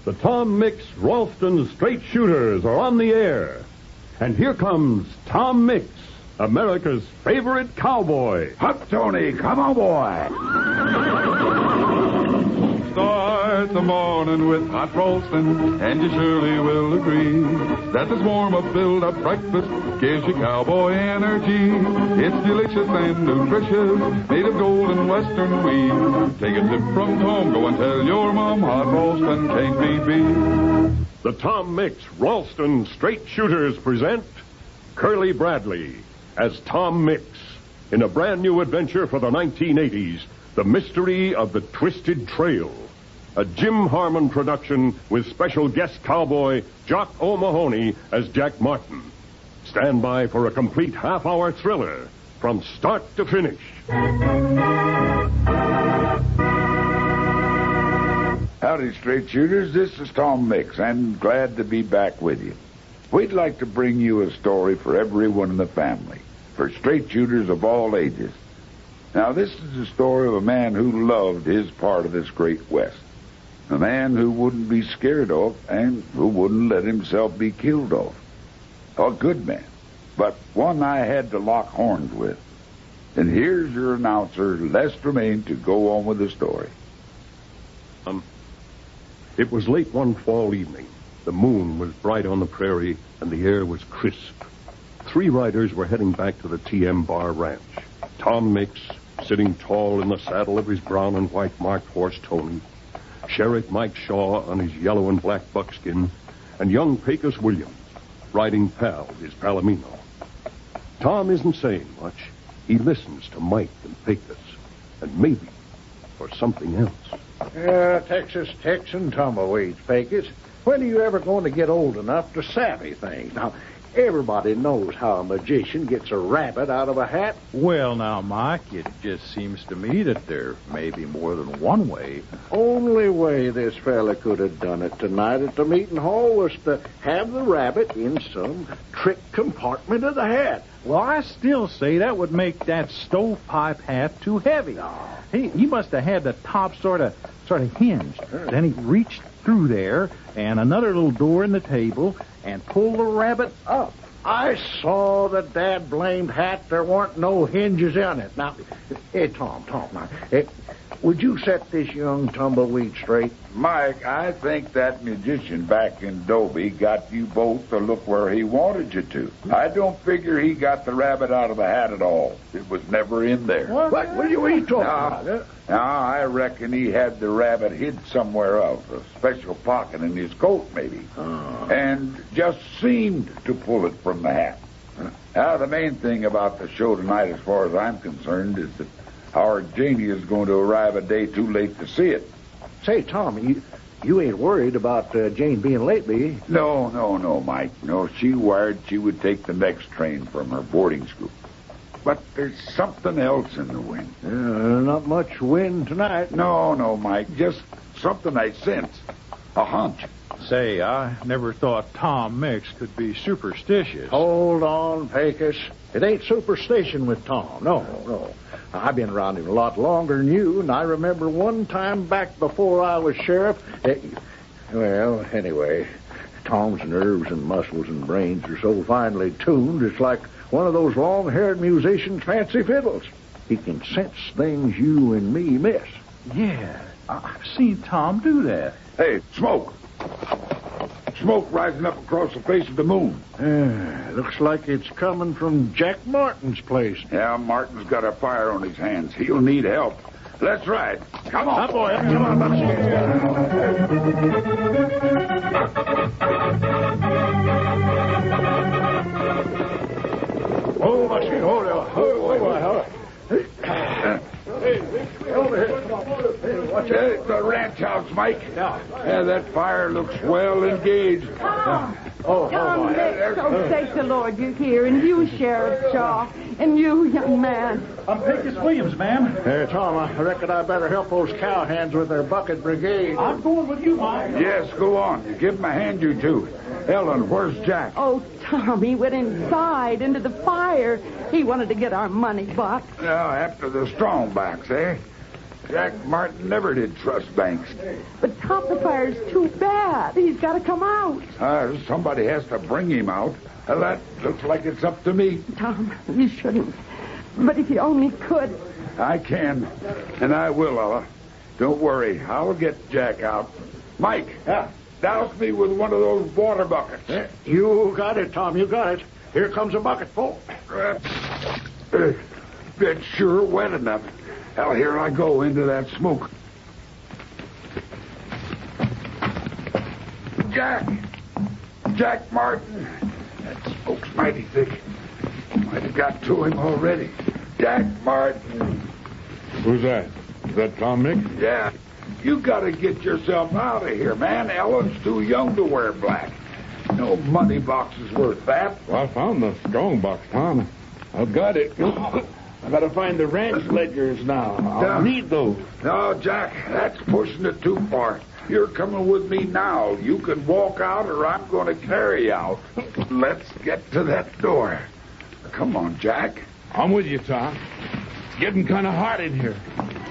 The Tom Mix Ralston Straight Shooters are on the air. And here comes Tom Mix, America's favorite cowboy. Huck Tony, come on, boy. Start the morning with hot roasting, and you surely will agree that this warm-up, build-up breakfast gives you cowboy energy. It's delicious and nutritious, made of golden western wheat. Take a tip from Tom, go and tell your mom hot roasting can't be beat. The Tom Mix Ralston Straight Shooters present Curly Bradley as Tom Mix in a brand new adventure for the 1980s, The Mystery of the Twisted Trail. A Jim Harmon production with special guest cowboy Jock O'Mahony as Jack Martin. Stand by for a complete half-hour thriller from start to finish. Howdy, straight shooters. This is Tom Mix. I'm glad to be back with you. We'd like to bring you a story for everyone in the family, for straight shooters of all ages. Now, this is the story of a man who loved his part of this great West. A man who wouldn't be scared of and who wouldn't let himself be killed of. A good man, but one I had to lock horns with. And here's your announcer, Les Tremaine, to go on with the story. It was late one fall evening. The moon was bright on the prairie, and the air was crisp. 3 riders were heading back to the TM Bar Ranch. Tom Mix, sitting tall in the saddle of his brown and white marked horse, Tony. Sheriff Mike Shaw on his yellow and black buckskin, and young Pecos Williams, riding Pal, his Palomino. Tom isn't saying much. He listens to Mike and Pecos, and maybe for something else. Texas Texan tumbleweeds, Pecos. When are you ever going to get old enough to savvy things? Now, everybody knows how a magician gets a rabbit out of a hat. Well, now, Mike, it just seems to me that there may be more than one way. Only way this fella could have done it tonight at the meeting hall was to have the rabbit in some trick compartment of the hat. Well, I still say that would make that stovepipe hat too heavy. He must have had the top sort of hinged. Then he reached through there and another little door in the table and pulled the rabbit up. I saw the dad-blamed hat. There weren't no hinges in it. Now, hey, Tom, now, would you set this young tumbleweed straight? Mike, I think that magician back in Dobie got you both to look where he wanted you to. I don't figure he got the rabbit out of the hat at all. It was never in there. What are you talking about? Now, I reckon he had the rabbit hid somewhere else, a special pocket in his coat, maybe, and just seemed to pull it from the hat. Now, the main thing about the show tonight, as far as I'm concerned, is that our Janie is going to arrive a day too late to see it. Say, Tom, you ain't worried about Jane being late, be you? No, Mike. No, she wired she would take the next train from her boarding school. But there's something else in the wind. Not much wind tonight. No, Mike. Just something I sense. A hunch. Say, I never thought Tom Mix could be superstitious. Hold on, Pecos. It ain't superstition with Tom. No. I've been around him a lot longer than you, and I remember one time back before I was sheriff. Well, anyway, Tom's nerves and muscles and brains are so finely tuned, it's like one of those long-haired musicians' fancy fiddles. He can sense things you and me miss. Yeah, I've seen Tom do that. Hey, smoke. Smoke rising up across the face of the moon. Looks like it's coming from Jack Martin's place. Yeah, Martin's got a fire on his hands. He'll need help. Let's ride. Come on. Boy. Come on, Oh, Muskie, hold on. Hey, over here. Hey, watch out. The ranch house, Mike. Yeah, that fire looks well engaged. Tom Mix, thank the Lord you're here, and you, Sheriff Shaw, and you, young man. I'm Pecos Williams, ma'am. Hey, Tom, I reckon I better help those cowhands with their bucket brigade. I'm going with you, Mike. Yes, go on. Give him a hand, you two. Ellen, where's Jack? Oh, Tom, he went inside into the fire. He wanted to get our money back. After the strongbacks, eh? Jack Martin never did trust banks. But Tom, the fire's too bad. He's got to come out. Somebody has to bring him out. That looks like it's up to me. Tom, you shouldn't. But if you only could. I can, and I will, Ella. Don't worry. I'll get Jack out. Mike, douse me with one of those water buckets. You got it, Tom. You got it. Here comes a bucket full. It's sure wet enough. Hell, here I go into that smoke. Jack Martin. That smoke's mighty thick. Might have got to him already. Jack Martin. Who's that? Is that Tom Mix? Yeah. You gotta get yourself out of here, man. Ellen's too young to wear black. No money box is worth that. Well, I found the strong box, Tom. I've got it. I gotta find the ranch ledgers now. I'll need those. No, Jack, that's pushing it too far. You're coming with me now. You can walk out or I'm going to carry you out. Let's get to that door. Come on, Jack. I'm with you, Tom. It's getting kind of hot in here.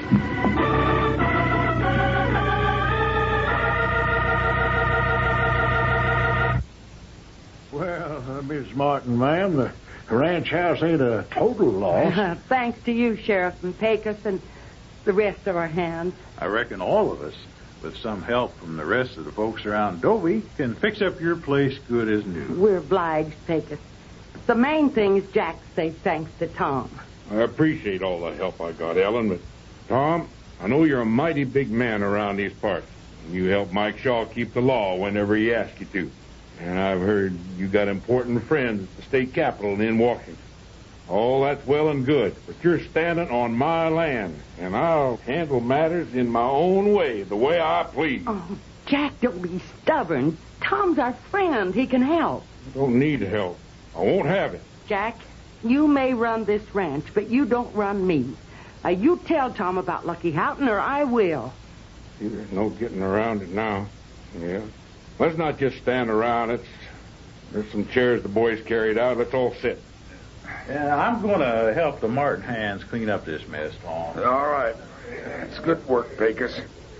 Well, Miss Martin, ma'am, the ranch house ain't a total loss. Thanks to you, Sheriff, and Pecos, and the rest of our hands. I reckon all of us, with some help from the rest of the folks around Dovey, can fix up your place good as new. We're obliged, Pecos. The main thing is Jack say thanks to Tom. I appreciate all the help I got, Ellen, but Tom, I know you're a mighty big man around these parts. You help Mike Shaw keep the law whenever he asks you to. And I've heard you got important friends at the state capitol in Washington. All that's well and good, but you're standing on my land, and I'll handle matters in my own way, the way I please. Oh, Jack, don't be stubborn. Tom's our friend. He can help. I don't need help. I won't have it. Jack, you may run this ranch, but you don't run me. You tell Tom about Lucky Houghton, or I will. There's no getting around it now. Yeah. Let's not just stand around. There's some chairs the boys carried out. Let's all sit. Yeah, I'm going to help the Martin hands clean up this mess, Tom. All right. It's good work, Pecos.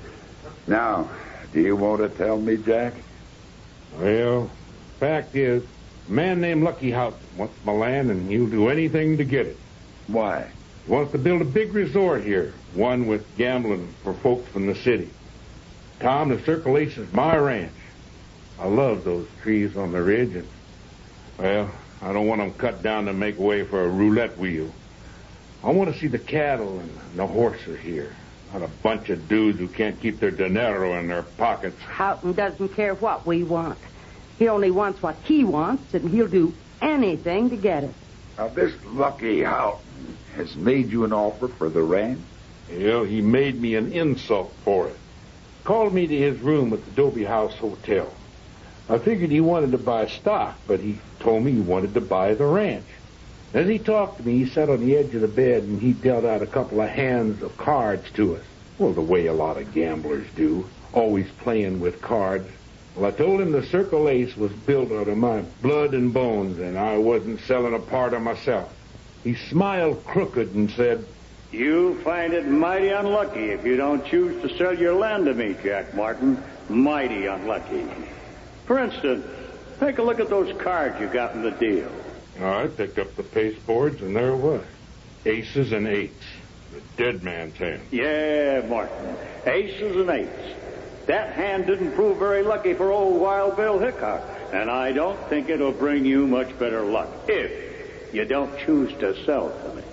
Now, do you want to tell me, Jack? Well, fact is, a man named Lucky Houghton wants my land, and he'll do anything to get it. Why? He wants to build a big resort here, one with gambling for folks from the city. Tom, the Circle Ace is my ranch. I love those trees on the ridge, and, well, I don't want them cut down to make way for a roulette wheel. I want to see the cattle and the horses here, not a bunch of dudes who can't keep their dinero in their pockets. Houghton doesn't care what we want. He only wants what he wants, and he'll do anything to get it. Now, this Lucky Houghton has made you an offer for the ranch? Well, he made me an insult for it. Called me to his room at the Dobie House Hotel. I figured he wanted to buy stock, but he told me he wanted to buy the ranch. As he talked to me, he sat on the edge of the bed and he dealt out a couple of hands of cards to us. Well, the way a lot of gamblers do, always playing with cards. Well, I told him the Circle Ace was built out of my blood and bones, and I wasn't selling a part of myself. He smiled crooked and said, "You find it mighty unlucky if you don't choose to sell your land to me, Jack Martin. Mighty unlucky. For instance, take a look at those cards you got in the deal." I picked up the pasteboards, and there it was. Aces and eights. The dead man's hand. Yeah, Martin. Aces and eights. That hand didn't prove very lucky for old Wild Bill Hickok, and I don't think it'll bring you much better luck if you don't choose to sell to me.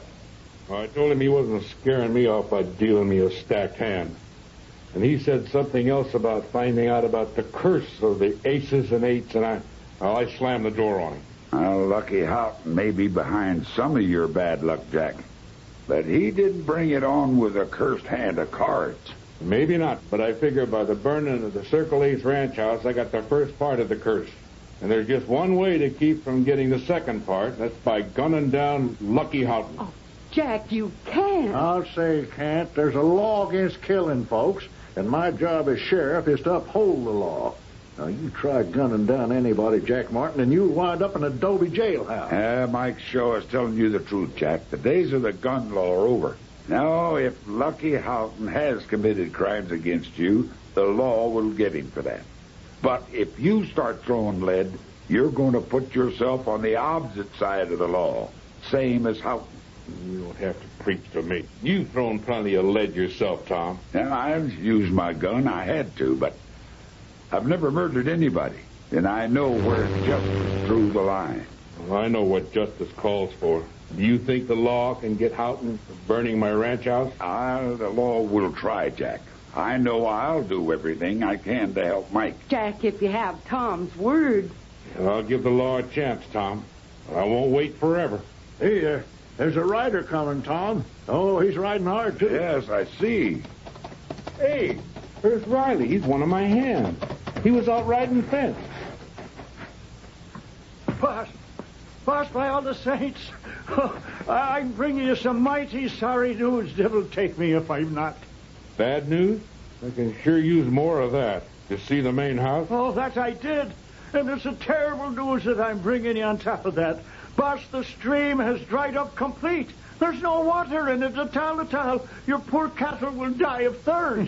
I told him he wasn't scaring me off by dealing me a stacked hand. And he said something else about finding out about the curse of the aces and eights, and I slammed the door on him. Well, Lucky Houghton may be behind some of your bad luck, Jack. But he didn't bring it on with a cursed hand of cards. Maybe not, but I figure by the burning of the Circle Ace ranch house, I got the first part of the curse. And there's just one way to keep from getting the second part. That's by gunning down Lucky Houghton. Oh, Jack, you can't. I'll say you can't. There's a law against killing folks, and my job as sheriff is to uphold the law. Now, you try gunning down anybody, Jack Martin, and you'll wind up in a Dobie jailhouse. Mike Shaw is telling you the truth, Jack. The days of the gun law are over. No, if Lucky Houghton has committed crimes against you, the law will get him for that. But if you start throwing lead, you're going to put yourself on the opposite side of the law, same as Houghton. You don't have to preach to me. You've thrown plenty of lead yourself, Tom. Now, I've used my gun. I had to, but I've never murdered anybody, and I know where justice drew the line. Well, I know what justice calls for. Do you think the law can get Houghton for burning my ranch house? The law will try, Jack. I know I'll do everything I can to help Mike. Jack, if you have Tom's word. Well, I'll give the law a chance, Tom. But I won't wait forever. Hey, there's a rider coming, Tom. Oh, he's riding hard, too. Yes, I see. Hey, there's Riley. He's one of my hands. He was out riding the fence. Boss, by all the saints, I'm bringing you some mighty sorry news. Devil take me if I'm not. Bad news? I can sure use more of that. To see the main house? Oh, that I did. And it's a terrible news that I'm bringing you on top of that. Boss, the stream has dried up complete. There's no water in it at all. Your poor cattle will die of thirst.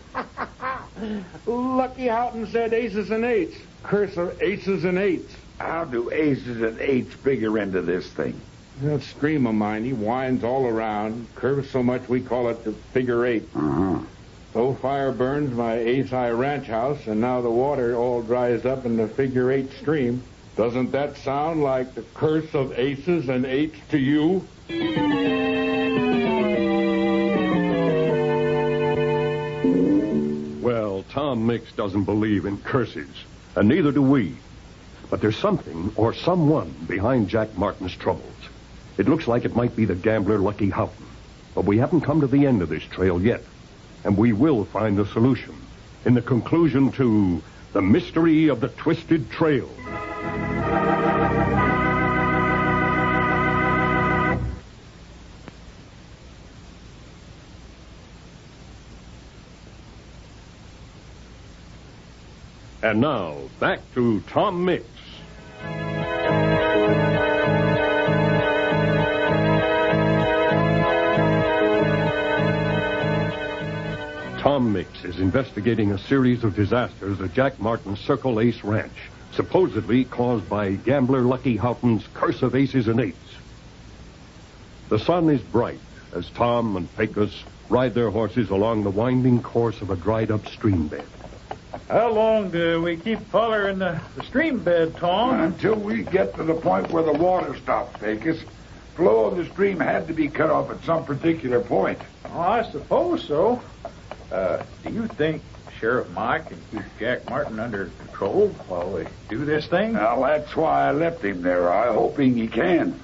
Lucky Houghton said aces and eights. Curse of aces and eights. How do aces and eights figure into this thing? That stream of mine, he winds all around, curves so much we call it the figure eight. Uh-huh. So fire burns my ace-high ranch house, and now the water all dries up in the figure eight stream. Doesn't that sound like the curse of aces and eights to you? Well, Tom Mix doesn't believe in curses, and neither do we. But there's something or someone behind Jack Martin's troubles. It looks like it might be the gambler Lucky Houghton. But we haven't come to the end of this trail yet. And we will find the solution in the conclusion to The Mystery of the Twisted Trail. And now, back to Tom Mix. Tom Mix is investigating a series of disasters at Jack Martin's Circle Ace Ranch, supposedly caused by gambler Lucky Houghton's curse of aces and eights. The sun is bright as Tom and Pecos ride their horses along the winding course of a dried-up stream bed. How long do we keep following the stream bed, Tom? Until we get to the point where the water stops, Pecos. Flow of the stream had to be cut off at some particular point. Oh, I suppose so. Do you think Sheriff Mike can keep Jack Martin under control while we do this thing? Well, that's why I left him there. I'm hoping he can.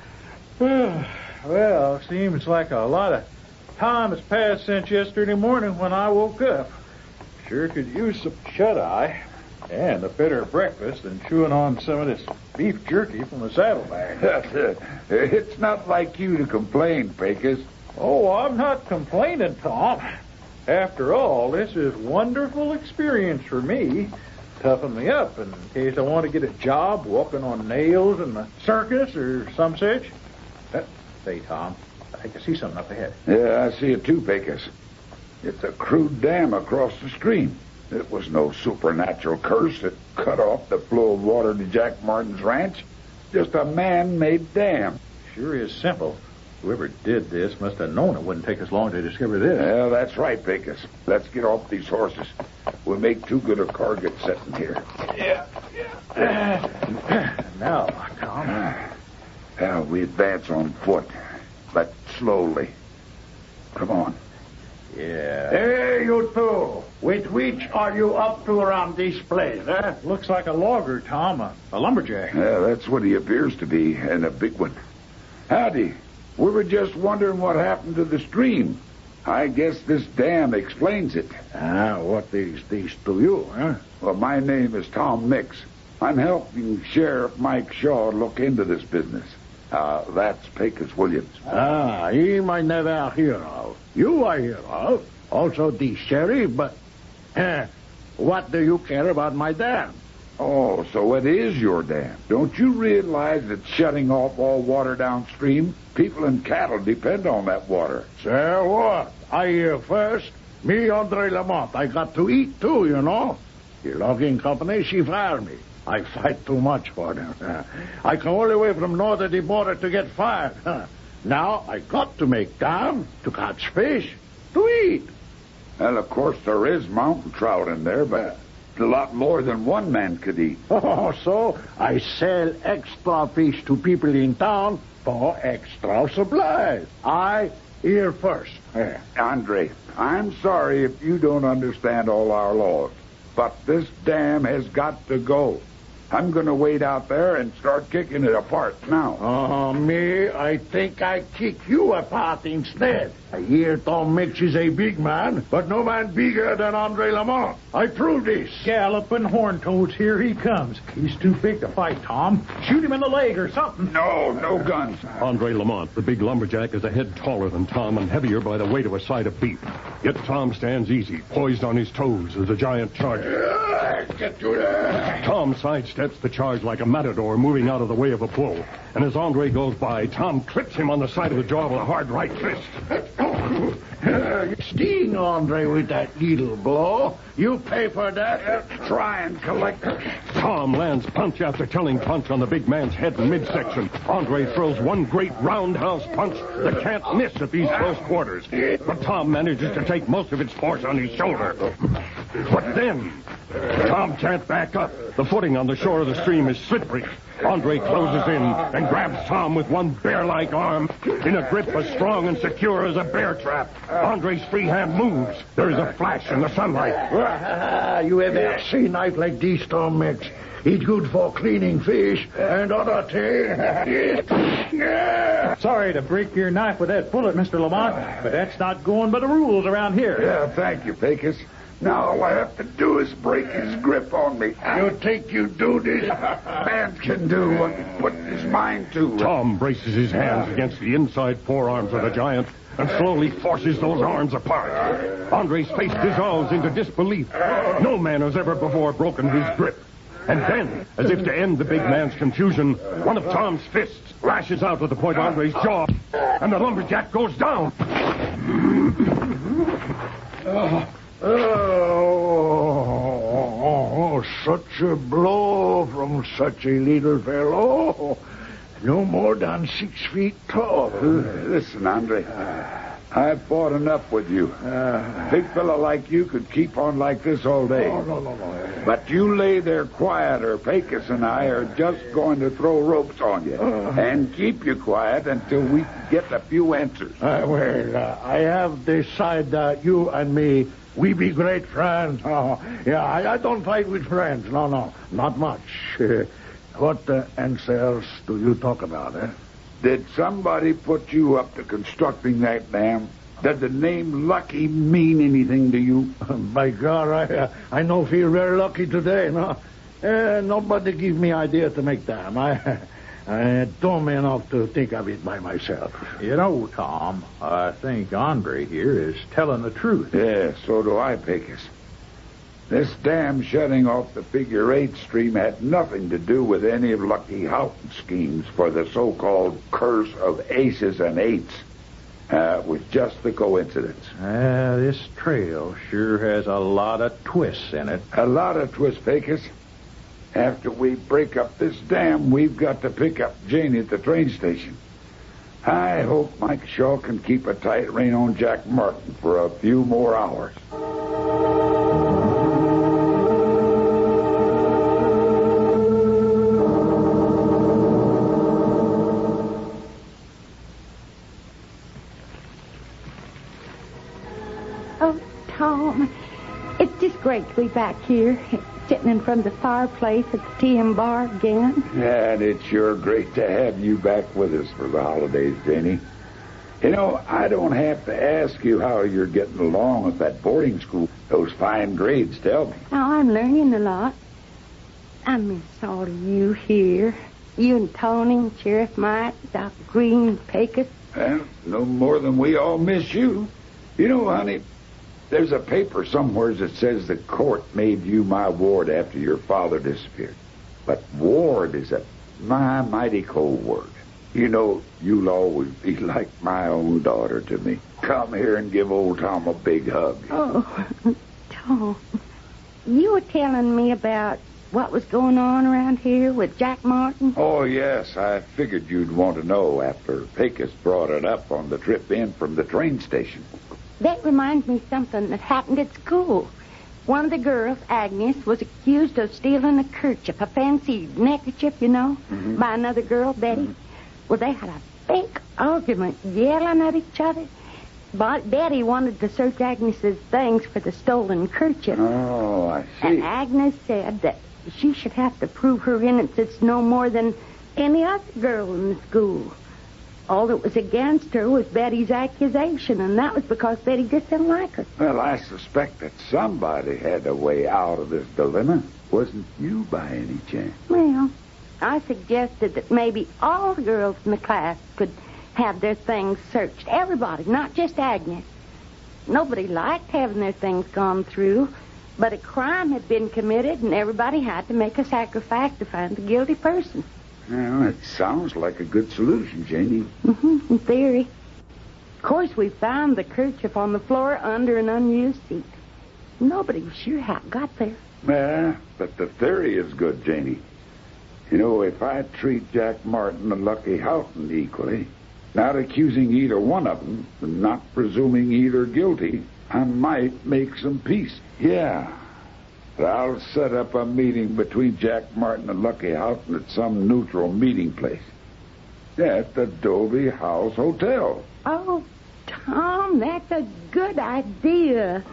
Well, seems like a lot of time has passed since yesterday morning when I woke up. Sure could use some shut-eye and a better breakfast than chewing on some of this beef jerky from the saddlebag. It's not like you to complain, Pecos. Oh, I'm not complaining, Tom. After all, this is a wonderful experience for me. Toughen me up in case I want to get a job walking on nails in the circus or some such. Say, Tom, I can see something up ahead. Yeah, I see it too, Pecos. It's a crude dam across the stream. It was no supernatural curse that cut off the flow of water to Jack Martin's ranch. Just a man-made dam. Sure is simple. Whoever did this must have known it wouldn't take us long to discover this. Yeah, that's right, Pecos. Let's get off these horses. We'll make too good a target sitting here. Now, Tom. Now, we advance on foot, but slowly. Come on. Yeah. Hey, you two. Which are you up to around this place, huh? Looks like a logger, Tom. A lumberjack. Yeah, that's what he appears to be, and a big one. Howdy. We were just wondering what happened to the stream. I guess this dam explains it. What is this to you, huh? Well, my name is Tom Mix. I'm helping Sheriff Mike Shaw look into this business. That's Pecos Williams. Him I never hear of. You I hear of. Also the sheriff, but what do you care about my dam? Oh, so it is your dam. Don't you realize that shutting off all water downstream, people and cattle depend on that water? Say what? I hear first. Me, Andre Lamont, I got to eat too, you know. The logging company, she fired me. I fight too much for them. I come all the way from north of the border to get fired. Now I got to make dam to catch fish, to eat. Well, of course, there is mountain trout in there, but a lot more than one man could eat. Oh, so I sell extra fish to people in town for extra supplies. I hear first. Andre, I'm sorry if you don't understand all our laws, but this dam has got to go. I'm going to wait out there and start kicking it apart now. Me, I think I kick you apart instead. I hear Tom Mix is a big man, but no man bigger than Andre Lamont. I prove this. Galloping horn-toads, here he comes. He's too big to fight, Tom. Shoot him in the leg or something. No guns. Andre Lamont, the big lumberjack, is a head taller than Tom and heavier by the weight of a side of beef. Yet Tom stands easy, poised on his toes as the giant charges. Get to there. Tom sidesteps the charge like a matador moving out of the way of a bull. And as Andre goes by, Tom clips him on the side of the jaw with a hard right fist. Sting Andre with that needle blow. You pay for that. Try and collect it. Tom lands punch after telling punch on the big man's head in midsection. Andre throws one great roundhouse punch that can't miss at these close quarters. But Tom manages to take most of its force on his shoulder. But then, Tom can't back up. The footing on the shore of the stream is slippery. Andre closes in and grabs Tom with one bear-like arm in a grip as strong and secure as a bear trap. Andre's free hand moves. There is a flash in the sunlight. You ever see knife like this, Tom Mix? It's good for cleaning fish and other things. Sorry to break your knife with that bullet, Mr. Lamont, but that's not going by the rules around here. Yeah, thank you, Pecos. Now all I have to do is break his grip on me. You think you do this? Man can do what he put his mind to. Tom braces his hands against the inside forearms of the giant and slowly forces those arms apart. Andre's face dissolves into disbelief. No man has ever before broken his grip. And then, as if to end the big man's confusion, one of Tom's fists lashes out to the point of Andre's jaw, and the lumberjack goes down. Oh, such a blow from such a little fellow. No more than 6 feet tall. Listen, Andre, I've fought enough with you. A big fella like you could keep on like this all day. No. But you lay there quiet or Pecos and I are just going to throw ropes on you. And keep you quiet until we get a few answers. I have decided that you and me, we be great friends. I don't fight with friends. No, not much. What answers do you talk about, eh? Did somebody put you up to constructing that dam? Did the name Lucky mean anything to you? By God, I no feel very lucky today, no? Nobody give me idea to make dam. I dumb enough to think of it by myself. You know, Tom, I think Andre here is telling the truth. Yeah, so do I, Pecos. This dam shutting off the Figure 8 stream had nothing to do with any of Lucky Houghton's schemes for the so-called curse of aces and eights. It was just a coincidence. This trail sure has a lot of twists in it. A lot of twists, Pecos. After we break up this dam, we've got to pick up Janie at the train station. I hope Mike Shaw can keep a tight rein on Jack Martin for a few more hours. Oh, Tom, it's just great to be back here, sitting in front of the fireplace at the TM bar again. And it's sure great to have you back with us for the holidays, Janie. You know, I don't have to ask you how you're getting along with that boarding school. Those fine grades tell me. Oh, I'm learning a lot. I miss all of you here. You and Tony and Sheriff Mike, Doc Green, Pecos. Well, no more than we all miss you. You know, honey, There's a paper somewhere that says the court made you my ward after your father disappeared. But ward is a mighty cold word. You know, you'll always be like my own daughter to me. Come here and give old Tom a big hug. Oh, Tom, you were telling me about what was going on around here with Jack Martin? Oh, yes, I figured you'd want to know after Pecos brought it up on the trip in from the train station. That reminds me of something that happened at school. One of the girls, Agnes, was accused of stealing a kerchief, a fancy neckerchief, you know, by another girl, Betty. Well, they had a big argument, yelling at each other. But Betty wanted to search Agnes's things for the stolen kerchief. Oh, I see. And Agnes said that she should have to prove her innocence no more than any other girl in the school. All that was against her was Betty's accusation, and that was because Betty just didn't like her. Well, I suspect that somebody had a way out of this dilemma. Wasn't you by any chance? Well, I suggested that maybe all the girls in the class could have their things searched. Everybody, not just Agnes. Nobody liked having their things gone through, but a crime had been committed, and everybody had to make a sacrifice to find the guilty person. Well, it sounds like a good solution, Janie. In theory. Of course, we found the kerchief on the floor under an unused seat. Nobody was sure how it got there. Yeah, but the theory is good, Janie. You know, if I treat Jack Martin and Lucky Houghton equally, not accusing either one of them, and not presuming either guilty, I might make some peace. Yeah. But I'll set up a meeting between Jack Martin and Lucky Houghton at some neutral meeting place. At the Dobie House Hotel. Oh, Tom, that's a good idea.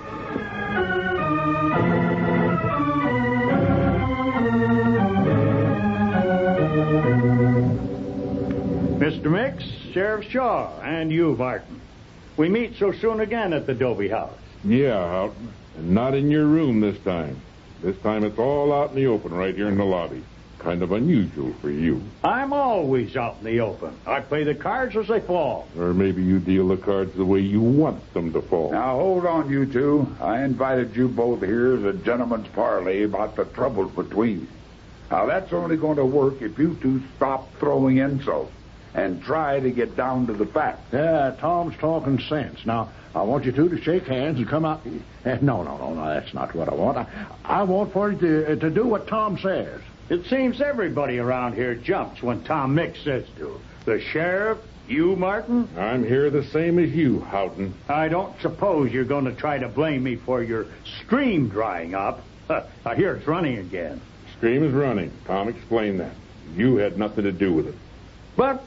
Mr. Mix, Sheriff Shaw, and you, Martin. We meet so soon again at the Dobie House. Yeah, Houghton. And not in your room this time. This time it's all out in the open right here in the lobby. Kind of unusual for you. I'm always out in the open. I play the cards as they fall. Or maybe you deal the cards the way you want them to fall. Now, hold on, you two. I invited you both here as a gentleman's parley about the troubles between you. Now, that's only going to work if you two stop throwing insults and try to get down to the facts. Yeah, Tom's talking sense. Now, I want you two to shake hands and come out. No, that's not what I want. I want for you to do what Tom says. It seems everybody around here jumps when Tom Mix says to. The sheriff, you, Martin. I'm here the same as you, Houghton. I don't suppose you're going to try to blame me for your stream drying up. I hear it's running again. Stream is running. Tom explained that. You had nothing to do with it. But,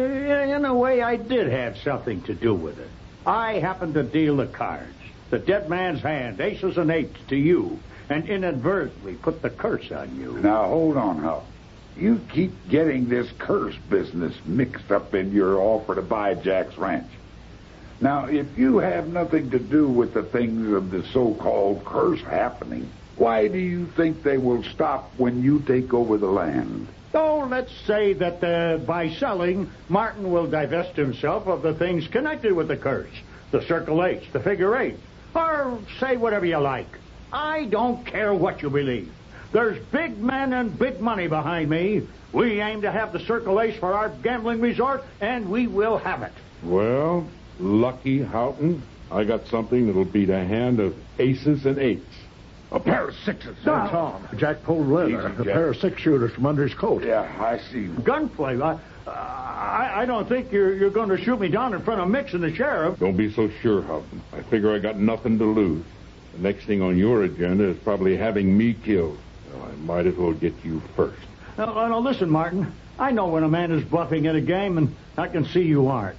in a way, I did have something to do with it. I happened to deal the cards. The dead man's hand, aces and eights, to you, and inadvertently put the curse on you. Now, hold on, Hal. You keep getting this curse business mixed up in your offer to buy Jack's ranch. Now, if you have nothing to do with the things of the so-called curse happening, why do you think they will stop when you take over the land? Oh, let's say that by selling, Martin will divest himself of the things connected with the curse. The Circle H, the Figure 8. Or say whatever you like. I don't care what you believe. There's big men and big money behind me. We aim to have the Circle H for our gambling resort, and we will have it. Well, Lucky Houghton, I got something that'll beat a hand of aces and eights. A pair of sixes. That's Tom. Jack pulled leather. A pair of six-shooters from under his coat. Yeah, I see. Gunplay. I don't think you're going to shoot me down in front of Mix and the sheriff. Don't be so sure, Houghton. I figure I got nothing to lose. The next thing on your agenda is probably having me killed. Well, I might as well get you first. Now, listen, Martin. I know when a man is bluffing at a game, and I can see you aren't.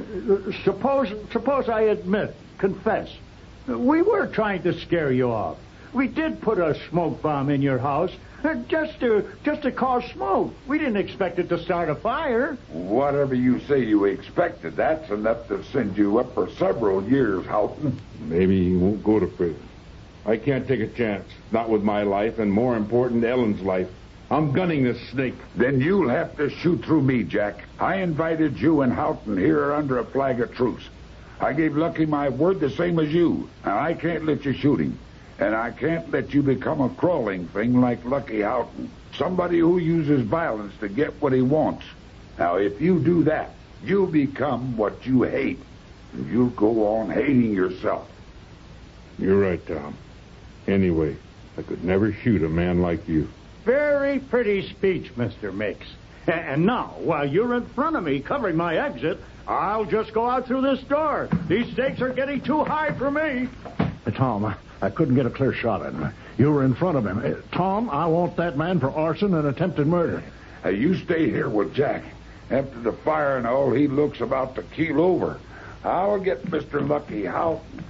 Suppose I admit, confess. We were trying to scare you off. We did put a smoke bomb in your house just to cause smoke. We didn't expect it to start a fire. Whatever you say you expected, that's enough to send you up for several years, Houghton. Maybe he won't go to prison. I can't take a chance. Not with my life, and more important, Ellen's life. I'm gunning this snake. Then you'll have to shoot through me, Jack. I invited you and Houghton here under a flag of truce. I gave Lucky my word the same as you. Now, I can't let you shoot him. And I can't let you become a crawling thing like Lucky Houghton. Somebody who uses violence to get what he wants. Now, if you do that, you'll become what you hate. And you'll go on hating yourself. You're right, Tom. Anyway, I could never shoot a man like you. Very pretty speech, Mr. Mix. And now, while you're in front of me covering my exit, I'll just go out through this door. These stakes are getting too high for me. Tom, I couldn't get a clear shot at him. You were in front of him. Tom, I want that man for arson and attempted murder. Hey, you stay here with Jack. After the fire and all, he looks about to keel over. I'll get Mr. Lucky Houghton.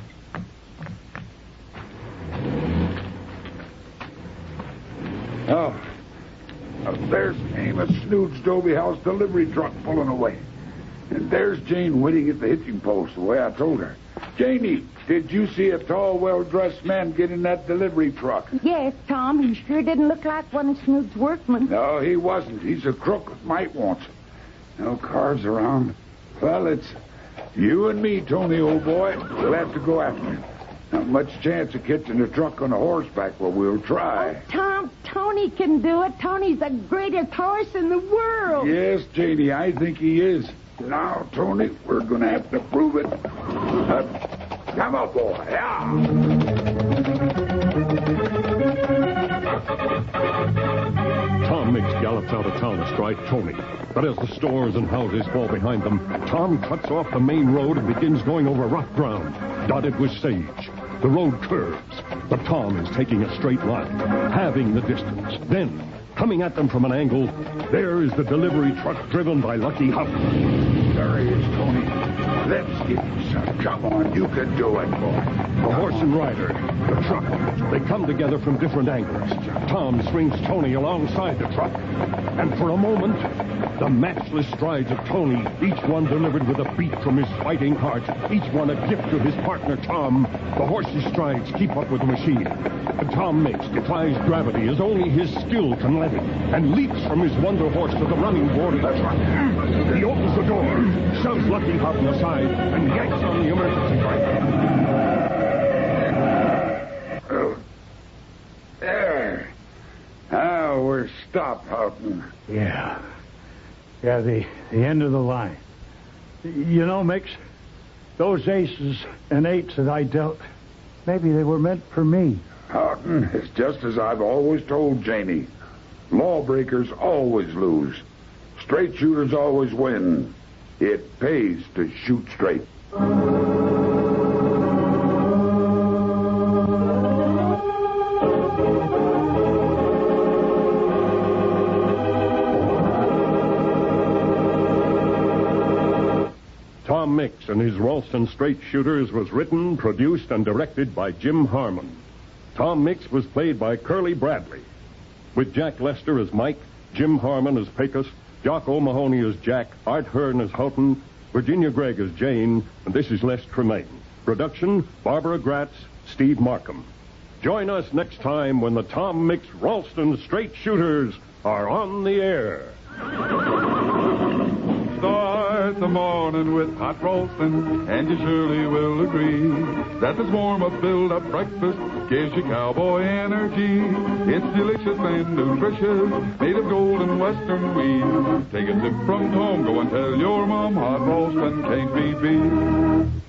Oh, there's Amos Snood's Dobie House delivery truck pulling away. And there's Jane waiting at the hitching post the way I told her. Janie, did you see a tall, well-dressed man get in that delivery truck? Yes, Tom. He sure didn't look like one of Snood's workmen. No, he wasn't. He's a crook that might want it. No cars around. Well, it's you and me, Tony, old boy. We'll have to go after him. Not much chance of catching a truck on a horseback, but we'll try. Oh, Tom, Tony can do it. Tony's the greatest horse in the world. Yes, Janie, I think he is. Now, Tony, we're going to have to prove it. Come on, boy. Yeah. Tom Mix gallops out of town to strike Tony. But as the stores and houses fall behind them, Tom cuts off the main road and begins going over rough ground, dotted with sage. The road curves, but Tom is taking a straight line, halving the distance. Then, coming at them from an angle, there is the delivery truck driven by Lucky Houghton. There he is, Tony. Let's get him, son. Come on, you can do it, boy. The horse and rider, the truck, they come together from different angles. Tom swings Tony alongside the truck, and for a moment, the matchless strides of Tony, each one delivered with a beat from his fighting heart, each one a gift of his partner, Tom. The horse's strides keep up with the machine. And Tom Mix defies gravity as only his skill can let him, and leaps from his wonder horse to the running board of the truck. He opens the door, shoves Lucky Houghton aside, and yanks on the emergency brake. There. Now we're stopped, Houghton. Yeah, the end of the line. You know, Mix, those aces and eights that I dealt, maybe they were meant for me. Houghton, it's just as I've always told Janie. Lawbreakers always lose. Straight shooters always win. It pays to shoot straight. Tom Mix and his Ralston Straight Shooters was written, produced, and directed by Jim Harmon. Tom Mix was played by Curly Bradley, with Jack Lester as Mike, Jim Harmon as Pecos, Jock O'Mahony as Jack, Art Hearn as Houghton, Virginia Gregg as Jane, and this is Les Tremaine. Production, Barbara Gratz, Steve Markham. Join us next time when the Tom Mix Ralston Straight Shooters are on the air. Start the morning with hot roasting, and you surely will agree that this warm-up, build-up breakfast gives you cowboy energy. It's delicious and nutritious, made of golden western wheat. Take a sip from Tom, go and tell your mom hot roasting can't be beat.